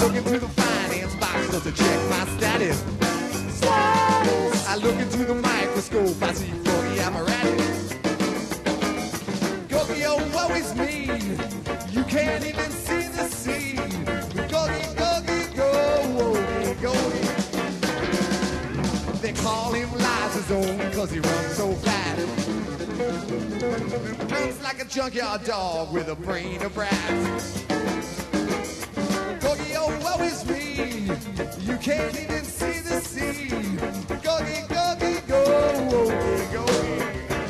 look into the finance box just to check my status. I look into the microscope, I see foggy apparatus. Googie, oh, woe is me. You can't even see the sea. Googie, googie, go, googie, googie. They call him Lysosome cause he runs so fast. Runs like a junkyard dog with a brain of brass. Googie, oh, woe is me. You can't even see the sea. Googie, googie, go, googie, googie.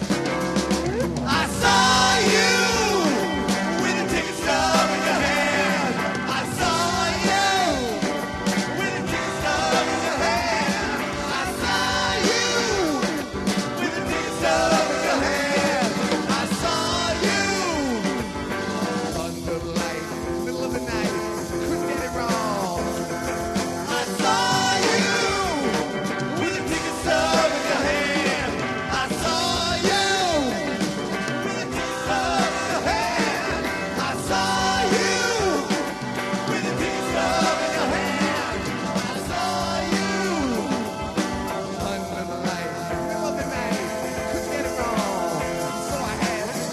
I saw you with a ticket stub in your hand. I saw you with a ticket stub in your hand. I saw you with a ticket stub in your hand. I saw you under the light, middle of the night, couldn't get it wrong. I saw you with a ticket stub in your hand. I saw you with a ticket stub in your hand. I saw you with a ticket stub in your hand. I saw you under the light, middle of the night, couldn't get it wrong. So I asked.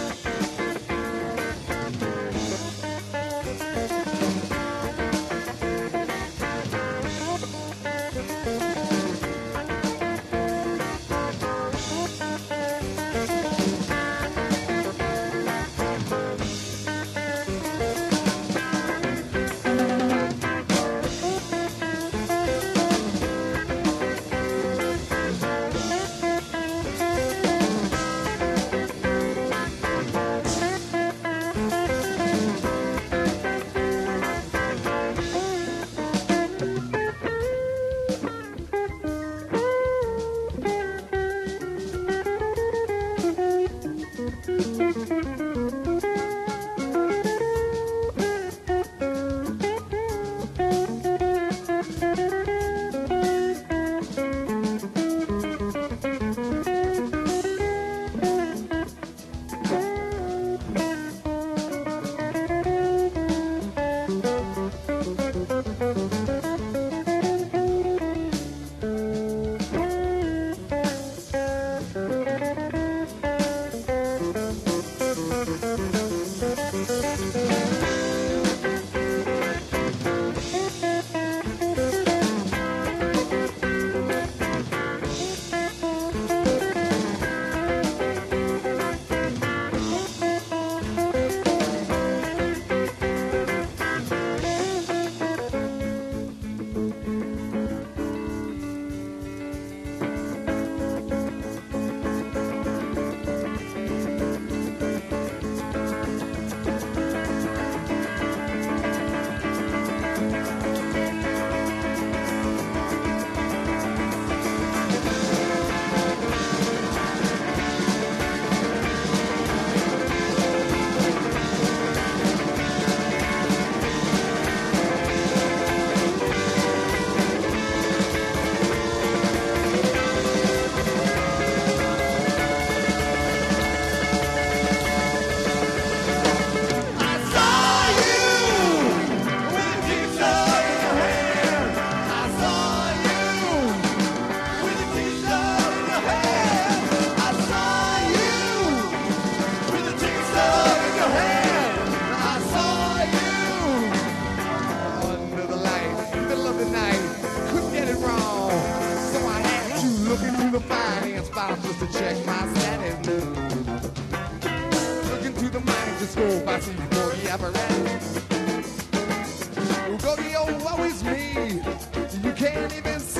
The finance file just to check my status. Look into the microscope, I see foggy apparatus. Googie, oh, woe is me. You can't even